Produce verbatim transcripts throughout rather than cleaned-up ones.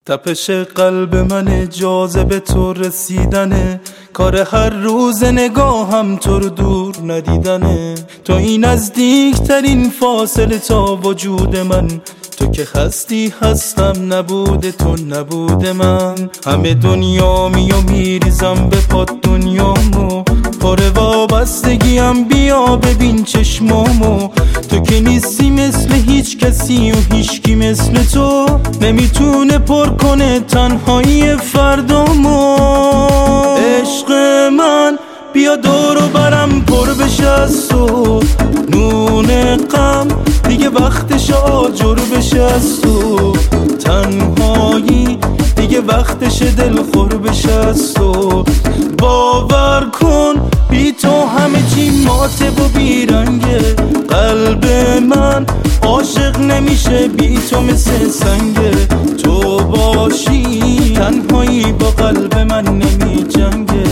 تپش قلب من جاذبه تو رسیدنه، کار هر روز نگاهم تو رو دور ندیدنه. تو این نزدیک ترین فاصله تا وجود من، تو که هستی هستم، نبوده تو نبوده من. همه دنیا می و میریزم به پات دنیامو، پر وابستگیم بیا ببین چشمامو. تو که نیستی مثل هیچ کسی و هیچکی مثل تو نمیتونه پر کنه تنهایی فردامو. عشق من بیا دور و برم پر بشه از تو، نون غم دیگه وقتش آجر بشه از تو. تنهایی دیگه وقتش دل خور بشه از تو. باور کن بی تو همه چی ماته و بیرنگه، قلب من عاشق نمیشه بی تو مثل سنگه. تو باشی تنهایی با قلب من نمی جنگه.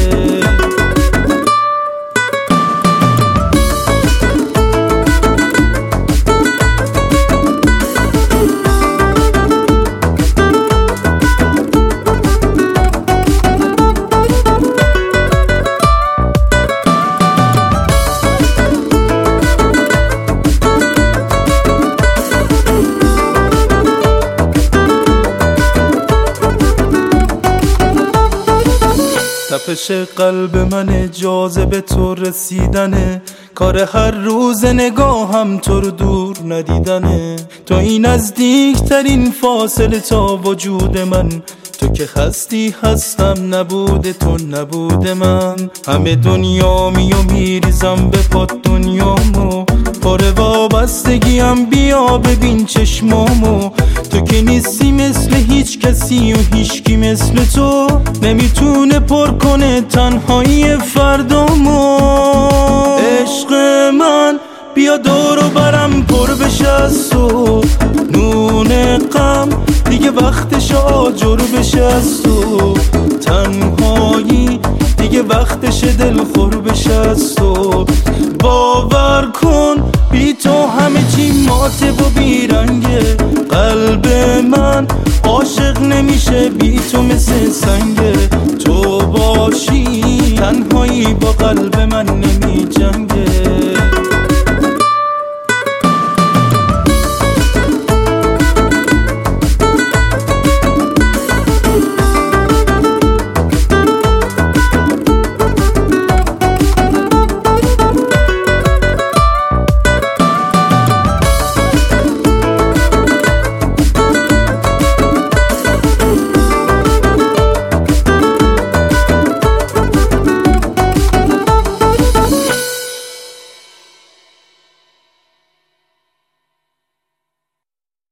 تپش قلب من جاذبه تو رسیدنه، کار هر روز نگاهم تو رو دور ندیدنه. تو این نزدیک ترین فاصله تا وجود من، تو که هستی هستم، نبوده تو نبوده من. همه دنیا می و میریزم به پات دنیامو، پر وابستگیم بیا ببین چشمامو. تو که نیستی مثل هیچ کسی و هیچکی مثل تو نمیتونه پر کنه تنهایی فردامو. عشق من بیا دور و برم پر بشه از تو، نون غم دیگه وقتش آجر بشه از تو. تنهایی دیگه وقتش دل خور بشه از تو. باور کن بی تو همه چی ماته و بیرنگه، قلب من عاشق نمیشه بی تو مثل سنگه. تو باشی تنهایی با قلب من